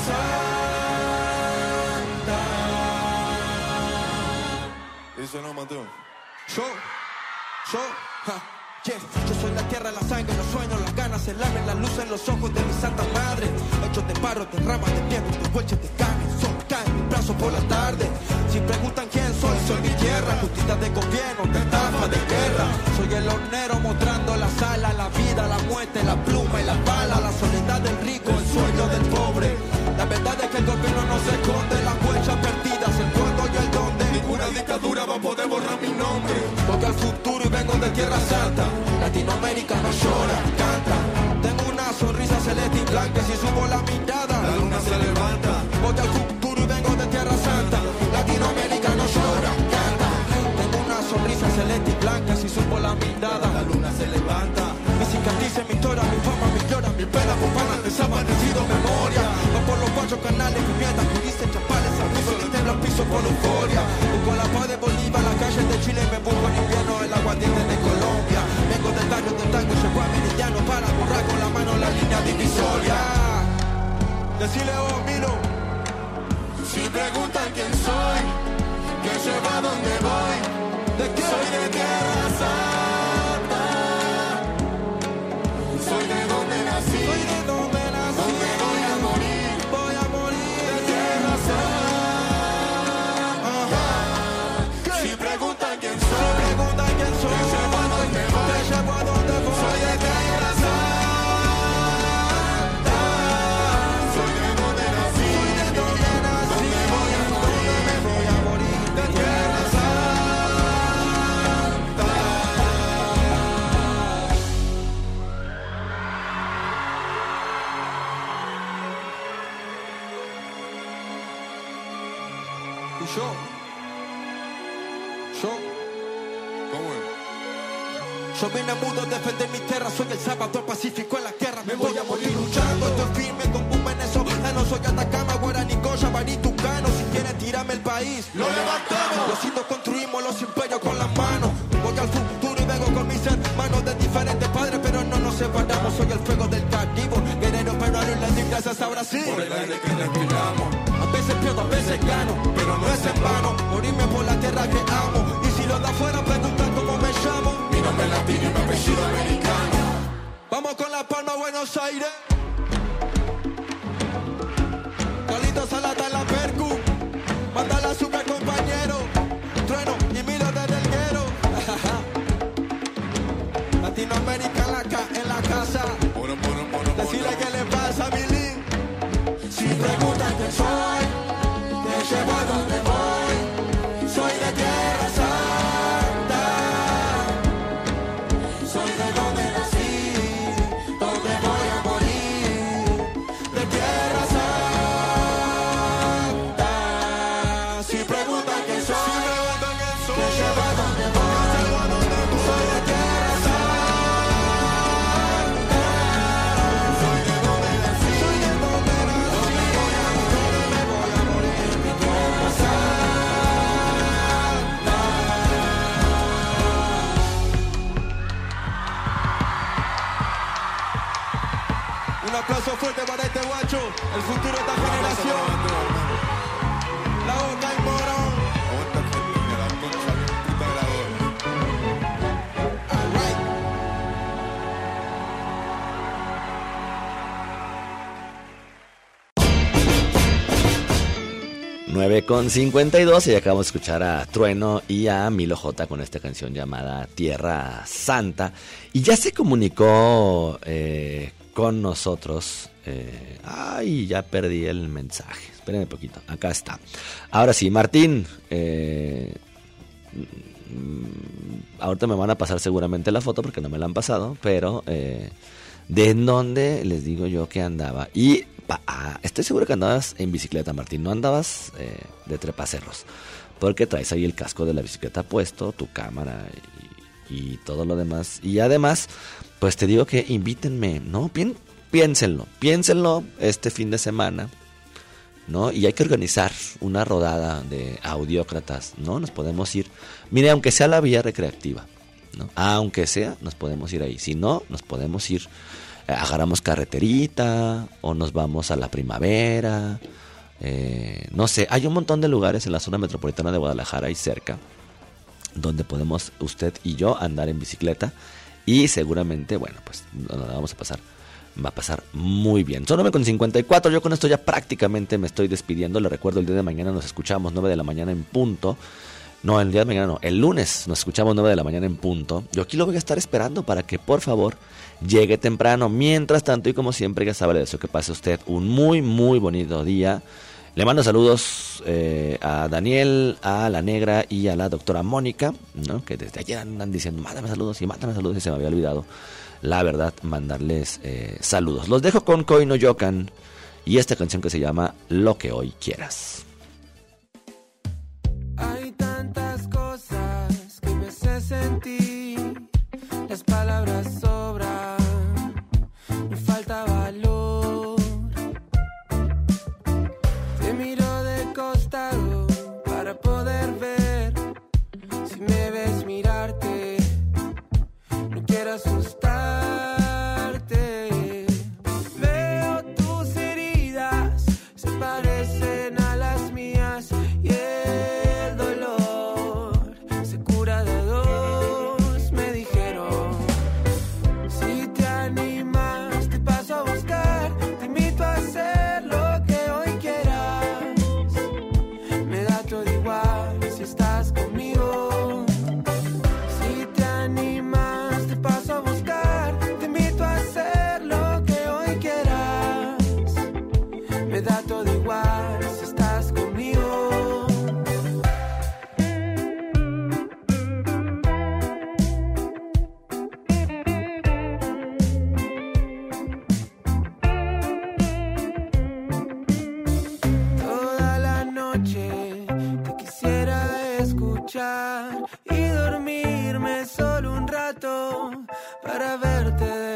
Santa. Eso no mató. Yo Yo, ja, yeah. Yo soy la tierra, la sangre, los sueños, las ganas, el hambre, la luz en los ojos de mi santa madre. Hechos de barro, de ramas, de piedra, de hueches de carne. Sol cae en mis brazos por la tarde. Si preguntan quién soy, soy mi tierra. Justicia de gobierno, de estafa, de guerra. Soy el hornero mostrando la sala, la vida, la muerte, la pluma y la bala. La soledad del rico, el sueño del pobre. La verdad es que el gobierno no se esconde. Las huellas perdidas, el cuándo y el dónde. Ninguna dictadura va a poder borrar mi nombre. Porque al futuro y vengo de Tierra Santa. Latinoamérica no llora, canta. Tengo una sonrisa celeste y blanca. Si subo la mirada, la luna se levanta. Voy al futuro y vengo de Tierra Santa. Latinoamérica no llora, canta. Tengo una sonrisa celeste y blanca. Si subo la mirada, la luna se levanta. Mi cicatriz, mi historia, mi fama, mi llora, mi pena, por pan desaparecido memoria. Va por los cuatro canales, pimientas, juristas, chapales, abusos, le tembla el piso por euforia. Busco la paz de Bolívar, las calles de Chile, me busco en invierno el aguardiente de Colombia. Vengo del barrio del tango, hermano, la línea divisoria. Decile vos, Milo. Si preguntan quién soy, que sepa dónde voy. ¿De qué? Soy de Tierra Santa. Soy de donde nací. Soy de donde nací. Donde voy a morir. Voy a morir de Tierra Santa. Si preguntan quién soy, si preguntan quién soy, que sepa dónde voy. Que sepa dónde voy. Soy de Tierra Santa. Yo, yo, ¿cómo es? Yo vine mudo a defender mi tierra, soy el salvador pacífico en la guerra. Me voy a morir luchando, estoy firme con un venezolano. Soy Atacama, Guaraní, Goya, Barí, Tucano. Si quieres tirarme el país, lo levantamos. Los indios construimos los imperios con las manos. Voy al futuro y vengo con mis hermanos de diferentes padres, pero no nos separamos. Soy el fuego del Caribe, guerrero peruano y le doy gracias a Brasil. Por el aire que respiramos. A veces pierdo, a veces gano, pero no es en vano. Morirme por la tierra que amo. Y si los de afuera preguntan cómo me llamo, mi nombre es latino y mi apellido americano. Vamos con la palma a Buenos Aires. Carlitos Salata en la percu. Manda la azúcar, compañero. Trueno y Milo desde el guero. Latinoamérica en la, ca en la casa. Bueno, bueno, bueno, decirle bueno. Que le pasa a Milín. Si preguntan quién soy, que llevo a donde voy. Soy de Tierra Santa. Soy de donde nací, donde voy a morir. De Tierra Santa. Si preguntan quién soy, si preguntan quién soy, que llevo a donde voy. Soy de Tierra Santa. Soy de donde nací, soy de donde nací. Un aplauso fuerte para este guacho, el futuro de esta generación. La boca y morón. All right. nueve con cincuenta y dos y acabamos de escuchar a Trueno y a Milo J con esta canción llamada Tierra Santa. Y ya se comunicó eh, con nosotros. Eh, ay, ya perdí el mensaje. Espérenme un poquito. Acá está. Ahora sí, Martín. Eh, ahorita me van a pasar seguramente la foto porque no me la han pasado. Pero eh, ¿de dónde les digo yo que andaba? Y Ah, estoy seguro que andabas en bicicleta, Martín. No andabas eh, de trepacerros, porque traes ahí el casco de la bicicleta puesto, tu cámara y, y todo lo demás. Y además, pues te digo que invítenme, ¿no? Pien, piénsenlo, piénsenlo este fin de semana, ¿no? Y hay que organizar una rodada de audiócratas, ¿no? Nos podemos ir, mire, aunque sea la vía recreativa, ¿no? Aunque sea, nos podemos ir ahí. Si no, nos podemos ir, eh, agarramos carreterita o nos vamos a la Primavera. Eh, no sé, hay un montón de lugares en la zona metropolitana de Guadalajara y cerca donde podemos usted y yo andar en bicicleta y seguramente, bueno, pues nos la vamos a pasar, va a pasar muy bien. Son nueve con cincuenta y cuatro, yo con esto ya prácticamente me estoy despidiendo. Le recuerdo, el día de mañana nos escuchamos nueve de la mañana en punto. No, el día de mañana no, el lunes nos escuchamos nueve de la mañana en punto. Yo aquí lo voy a estar esperando para que por favor llegue temprano. Mientras tanto, y como siempre, ya sabe, le deseo que pase usted un muy muy bonito día. Le mando saludos eh, a Daniel, a la Negra y a la doctora Mónica, ¿no? Que desde ayer andan diciendo, mándame saludos y mándame saludos, y se me había olvidado, la verdad, mandarles eh, saludos. Los dejo con Koino Yokan y esta canción que se llama Lo que hoy quieras. Hay tantas cosas que me hace sentir, las palabras sobran, me falta valor. Te miro de costado para poder ver, si me ves mirarte, no quiero asustarte.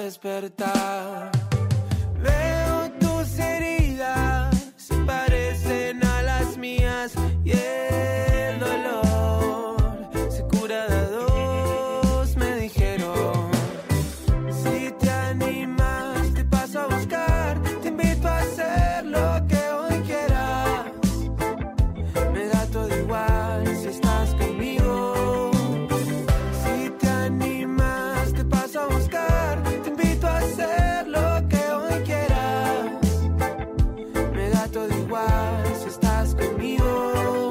despertar. Veo tus heridas, se parecen a las mías y el dolor se cura de a dos, me dijeron. Si te animas, te paso a buscar, te invito a hacer lo que hoy quieras. Me da todo igual si estás conmigo. Si te animas, te paso a buscar, te invito a hacer lo que hoy quieras. Me da todo igual si estás conmigo.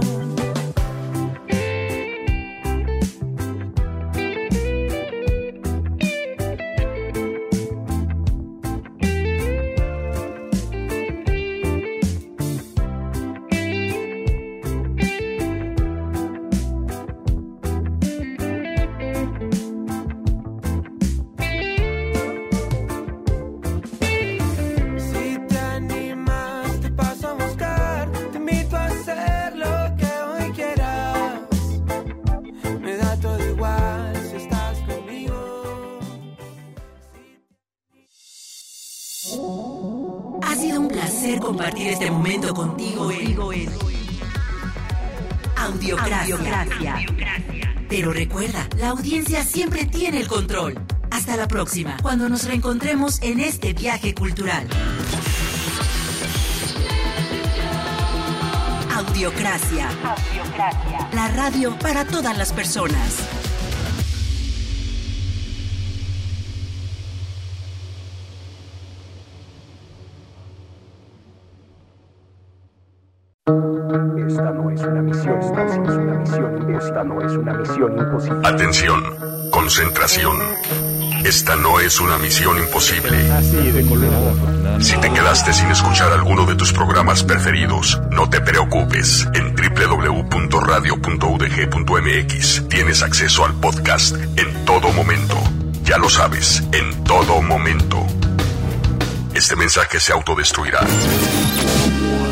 Si te animas, te paso a buscar, te invito a hacer lo que hoy quieras. Me da todo igual si estás conmigo. Ha sido un placer compartir este momento contigo en Audiocracia. Pero recuerda, la audiencia siempre tiene el control. Hasta la próxima, cuando nos reencontremos en este viaje cultural. Audiocracia. La radio para todas las personas. Esta no es una misión, esta no es una misión, esta no es una misión imposible. Atención, concentración. Esta no es una misión imposible. Así de colorado. Si te quedaste sin escuchar alguno de tus programas preferidos, no te preocupes. En doble u doble u doble u punto radio punto u d g punto m x tienes acceso al podcast en todo momento. Ya lo sabes, en todo momento. Este mensaje se autodestruirá.